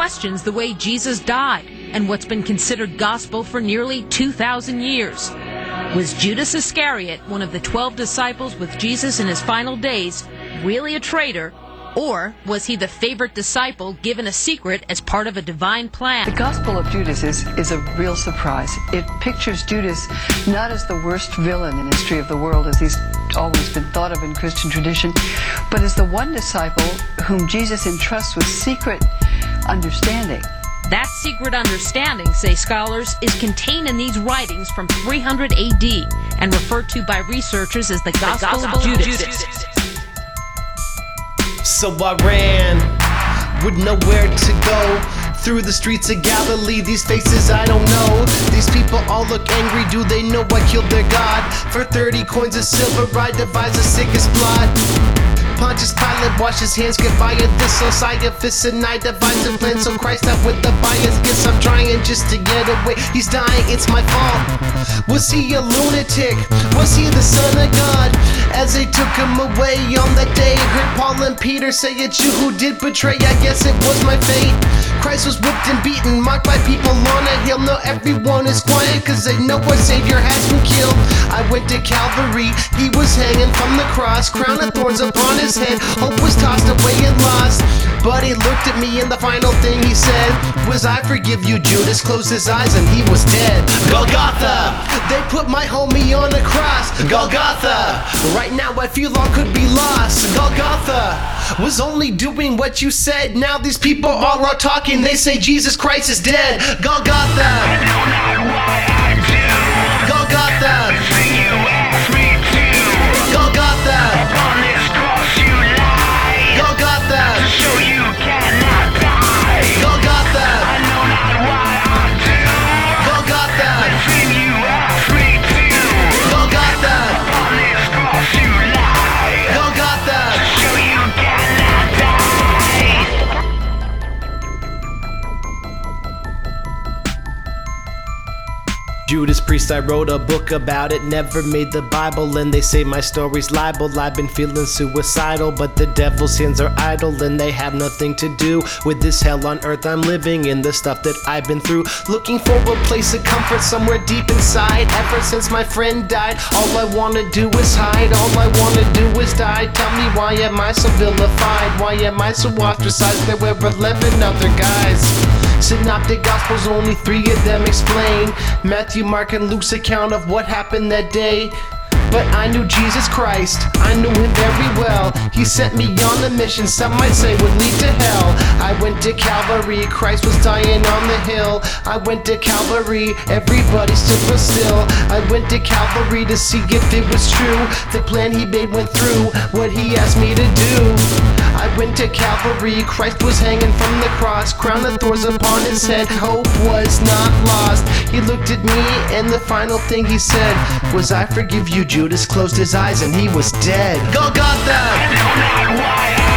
questions the way Jesus died and what's been considered gospel for nearly 2,000 years. Was Judas Iscariot, one of the 12 disciples with Jesus in his final days, really a traitor? Or was he the favorite disciple given a secret as part of a divine plan? The Gospel of Judas is a real surprise. It pictures Judas not as the worst villain in the history of the world, as he's always been thought of in Christian tradition, but as the one disciple whom Jesus entrusts with secret understanding. That secret understanding, say scholars, is contained in these writings from 300 A.D. and referred to by researchers as the Gospel of Judas. So I ran with nowhere to go through the streets of Galilee. These faces I don't know. These people all look angry. Do they know I killed their God? For 30 coins of silver I devised the sickest plot. Pontius Pilate washed his hands, get by it. This Caiaphas and I devised a plan. So Christ out with the bias. Guess I'm trying just to get away. He's dying, it's my fault. Was he a lunatic? Was he the son of God? As they took him away on that day, heard Paul and Peter say, it's you who did betray. I guess it was my fate. Christ was whipped and beaten, mocked by people on a hill. Now everyone is quiet cause they know our Savior has been killed. I went to Calvary, he was hanging from the cross, crown of thorns upon his head. Hope was tossed away and lost, but he looked at me and the final thing he said was, I forgive you, Judas. Closed his eyes and he was dead. Golgotha, they put my homie on a cross. Golgotha, right now I feel all could be lost. Golgotha was only doing what you said. Now these people all are talking, they say Jesus Christ is dead. Golgotha, I know not why I do. Golgotha, the thing you asked me to. Golgotha, upon this cross you lie. Golgotha, to show you cannot die. Golgotha, I know not why I do. Golgotha, the thing you asked me to. Golgotha, upon this cross you lie. Golgotha, to show you cannot die. Judas Priest, I wrote a book about it, never made the Bible, and they say my story's libel. I've been feeling suicidal, but the devil's hands are idle, and they have nothing to do with this hell on earth I'm living in, the stuff that I've been through. Looking for a place of comfort somewhere deep inside. Ever since my friend died, all I wanna do is hide. All I wanna do is die. Tell me, why am I so vilified? Why am I so ostracized? There were 11 other guys. Synoptic Gospels, only 3 of them explain Matthew, Mark, and Luke's account of what happened that day. But I knew Jesus Christ, I knew him very well. He sent me on a mission some might say would lead to hell. I went to Calvary, Christ was dying on the hill. I went to Calvary, everybody stood real still. I went to Calvary to see if it was true. The plan he made went through, what he asked me to do. I went to Calvary, Christ was hanging from the cross, crown of thorns upon his head. Hope was not lost. He looked at me and the final thing he said was, I forgive you, Judas. Closed his eyes and he was dead. Golgotha, I know not why